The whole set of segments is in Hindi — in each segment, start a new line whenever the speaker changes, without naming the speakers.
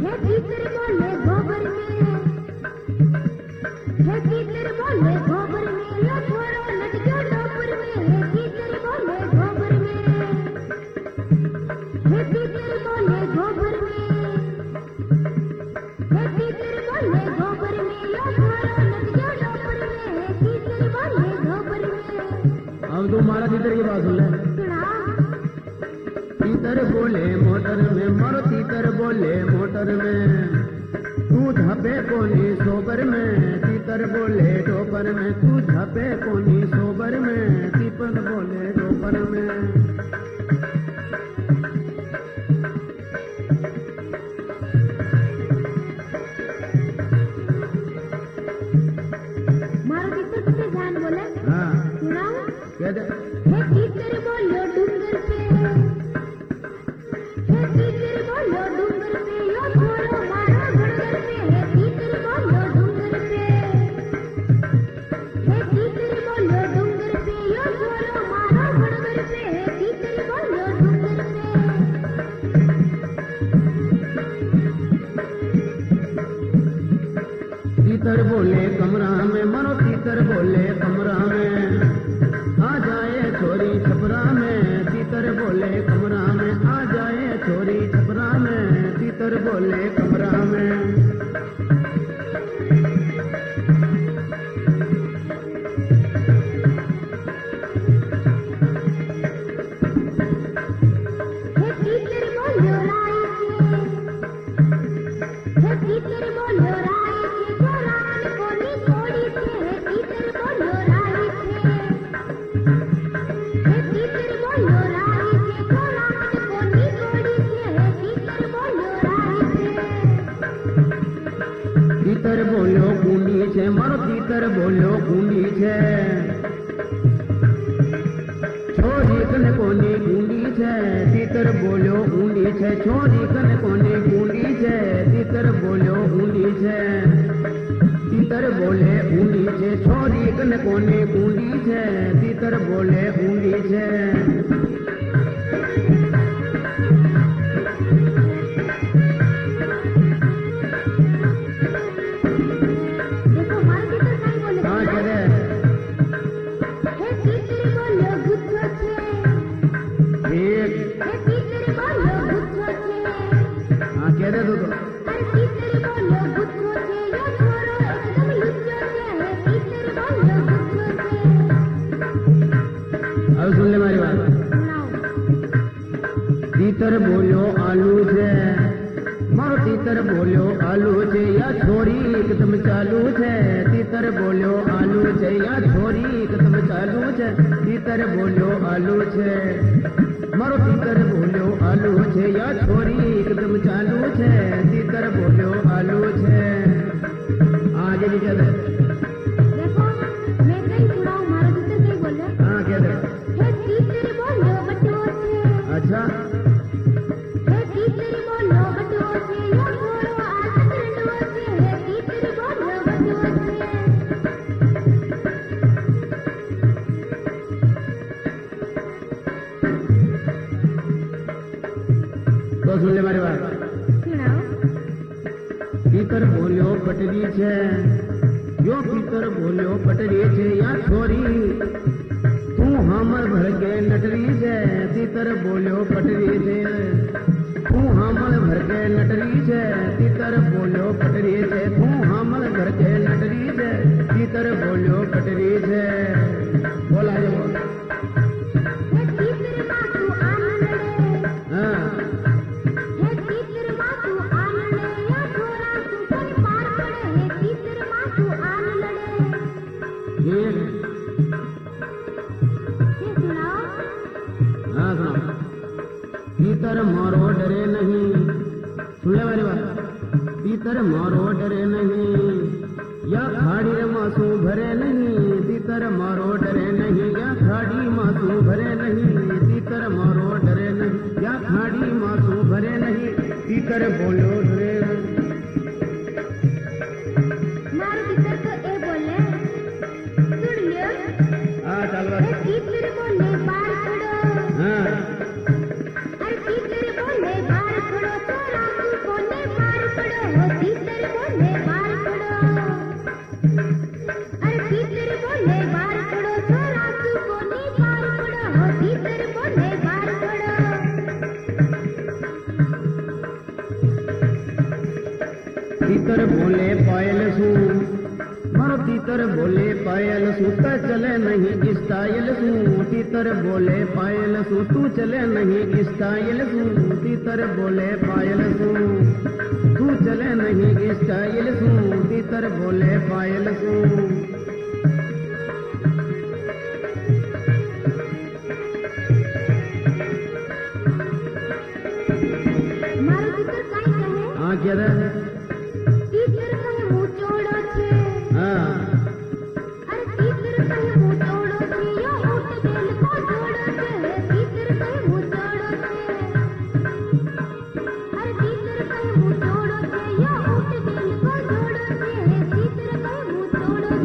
अब तू मारा तीतर की बात सुन ले। तीतर बोले मोटर में मरो, तीतर बोले मोटर में तू झपे कोनी सोबर में, तीतर बोले डोपर में तू झपे कोनी सोबर में, तीतर बोले डोपर में। तीतर बोले कमरा में मनो, तीतर बोले कमरा में आ जाए छोरी छपरा में, तीतर बोले कमरा में आ जाए छोरी छपरा में, तीतर बोले कमरा में। तीतर बोलो कूंडी छे मारो, तीतर बोलो कूंडी छे छोरी कन कोनी कूंडी छे, तीतर बोलो कूंडी छे छोरी कन कोनी कूंडी छे, तीतर बोलो कूंडी छे। तीतर बोले कूंडी छे छोरी कन कोनी कूंडी छे, तीतर बोले कूंडी छे। अब सुन ले मारी बात। तीतर बोलो आलू छे मारो, तीतर बोलो आलू छे या छोरी एकदम चालू छे, तीतर बोलो आलू छे या छोरी एकदम चालू छे, तीतर बोलो आलू छे मारो, तीतर बोलो आलू छे या छोरी एकदम चालू छे, तीतर बोलो आलू छे। आगे भी क्या दे अच्छा तो सुन ले मारी बात। तीतर बोलो पटरी छे यो, तीतर बोलो पटरी छे या छोरी तू हमर भर के नटरी छे, तीतर बोलो पटरी छे तू हमर भर के नटरी छे, तीतर बोलो पटरी छे तू हमर भर के नटरी छे, तीतर बोलो पटरी छे। बोला जो तीतर मारो डरे नहीं, सुन ले वाली बात। तीतर मारो डरे नहीं या खाड़ी रे मासू भरे नहीं, तीतर मारो डरे नहीं या खाड़ी मासू भरे नहीं, तीतर मारो डरे नहीं या खाड़ी मासू भरे नहीं, तीतर बोलो डरे। हाँ चल हाँ तीतर बोले पायल सू मारो तीतर बोले पायल सू तू चले नहीं स्टाइल सू तीतर बोले पायल सू तू चले नहीं स्टाइल सू तीतर बोले पायल सू तू चले नहीं स्टाइल सू तीतर बोले पायल सू क्या
तीतर कहीं मुंह चोड़ो छे
हाँ
अरे तीतर कहीं मुंह चोड़ो छे यो उठ दिल को जोड़ो छे तीतर कहीं मुंह चोड़ो छे अरे तीतर कहीं मुंह चोड़ो छे यो उठ दिल को जोड़ो छे तीतर कहीं मुंह चोड़ो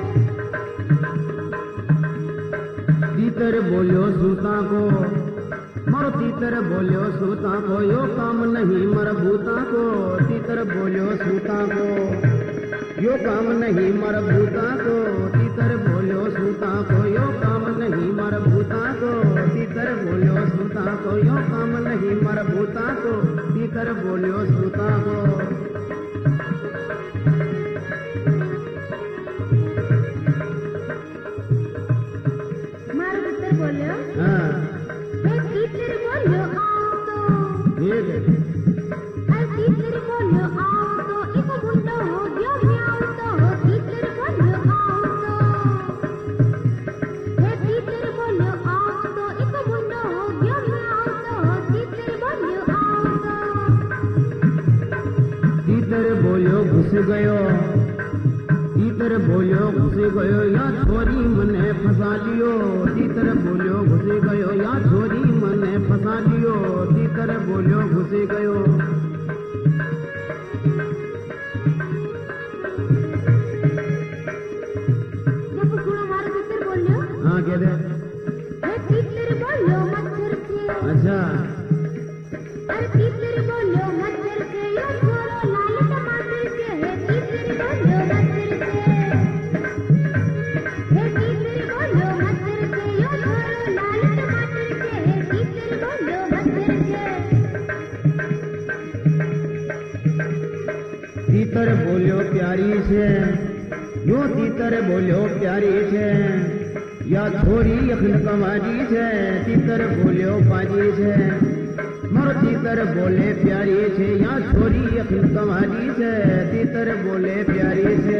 छे
तीतर बोलियो सूता को मर तीतर बोलियो सूता को यो काम नहीं मर भूता को तीतर बोलियो सूता को यो काम नहीं मर भूता को तीतर बोलियो सूता को यो काम नहीं मर भूता को तीतर बोलियो सूता को यो काम नहीं मर भूता को तीतर बोलियो सूता को
मारो तीतर बोलियो
हाँ
तीतर बोलियो आओ तो
ठीक है
अरे तीतर बोलियो आओ तो एक मुंडो हो गयो म्याओ तो तीतर बोलियो आओ तो हे तीतर बोलियो आओ तो एक मुंडो हो गयो म्याओ तो तीतर बोलियो आओ तो
तीतर बोलियो घुस गयो तीतर बोलियो घुस गयो या छोरी मने फसा लियो तीतर बोलियो घुस गयो या छोरी मने फसा लियो तीतर बोलियो घुस गयो
जब सुनो मारो तीतर बोलियो
हाँ कह दे
हे तीतर बोलियो मच्छर के
अच्छा
अरे तीतर बोलियो मच्छर के यो छोड़ो लाल टमाटर के हे तीतर बोलियो मच्छर के हे तीतर बोलियो मच्छर के यो छोड़ो लाल टमाटर के हे तीतर बोलियो मच्छर के
तीतर बोलियो प्यारी छे यो तीतर बोलियो प्यारी छे या छोरी अखन कमारी छे तीतर बोलियो पाजी छे मर तीतर बोले प्यारी छे या छोरी अखन कमारी छे तीतर बोले प्यारी छे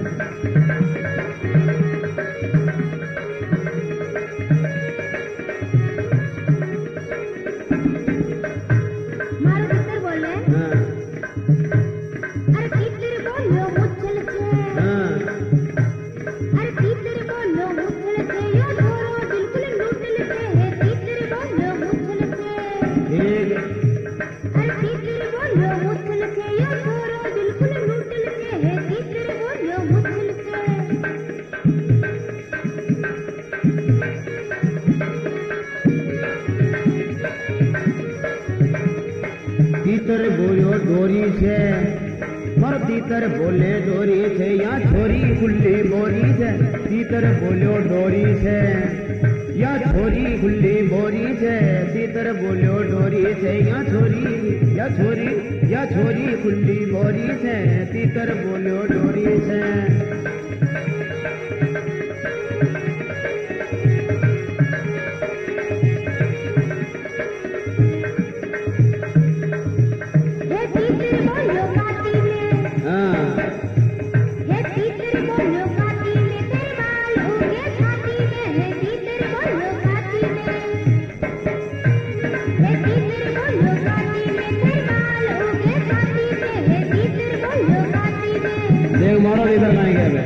मारो तीतर बोले
हाँ
अरे तीतर बोलियो मुच्छल के
हाँ
अरे तीतर बोलियो मुच्छल के यो छोरो बिल्कुल लूटल के हे तीतर बोलियो मुच्छल के
ठीक है
अरे तीतर बोलियो मुच्छल के यो छोरो बिल्कुल लूटल के हे तीतर बोलियो मुच्छल के
तीतर बोलियो डोरी छे मर तीतर बोले डोरी छे या छोरी खुली बोरी छे तीतर बोलियो डोरी छे या छोरी खुली बोरी छे तीतर बोलियो डोरी छे या छोरी खुली बोरी छे तीतर बोलियो डोरी छे
हे तीतर बोलियो काटी में
हाँ
हे तीतर बोलियो काटी में तेरे बाल उगे छाती में हे तीतर बोलियो काटी में हे तीतर बोलियो काटी में तेरे बाल उगे छाती में हे तीतर बोलियो काटी में
देख मारो इधर नहीं गए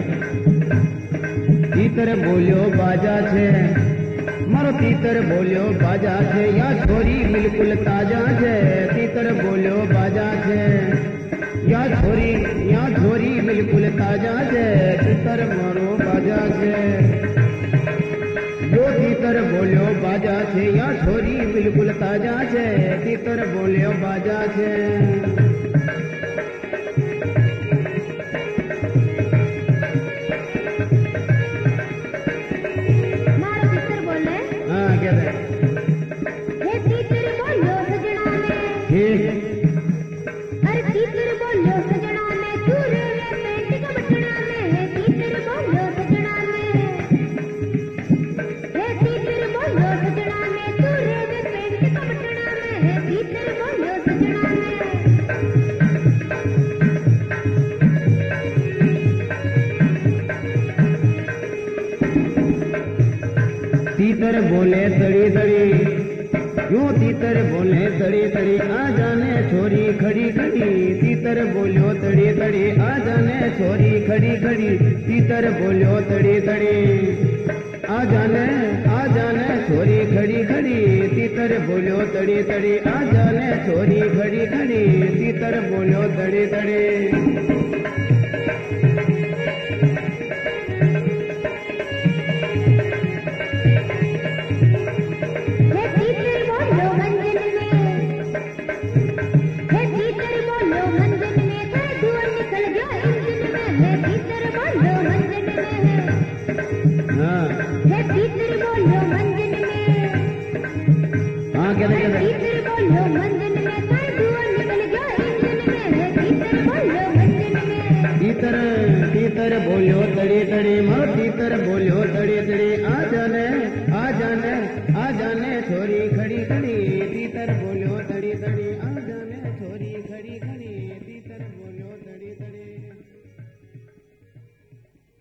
तीतर बोलियो बाजा छे मारो तीतर बोलियो बाजा छे या छोरी बिल्कुल ताजा छे तीतर बोलियो बाजा छे या छोरी बिल्कुल ताजा छे तीतर मारो बाजा छे यो तीतर बोलियो बाजा छे या छोरी बिल्कुल ताजा छे तीतर बोलियो बाजा छे
मारो तीतर बोले
हाँ क्या है
हे तीतर बोलियो सजना में
ठीक
अरे तीतर बोलियो सजना में
तीतर बोले तड़ी तड़ी आ जाने छोरी खड़ी खड़ी तीतर बोलो तड़ी तड़ी आ जाने छोरी खड़ी खड़ी तीतर बोलो तड़ी तड़ी आ जाने छोरी खड़ी खड़ी तीतर बोलो तड़ी तड़ी आ जाने छोरी खड़ी खड़ी तीतर बोलो तड़ी तड़ी तीतर बोलो तड़ी तड़ी माँ तीतर बोलो तड़ी तड़ी आ जाने छोरी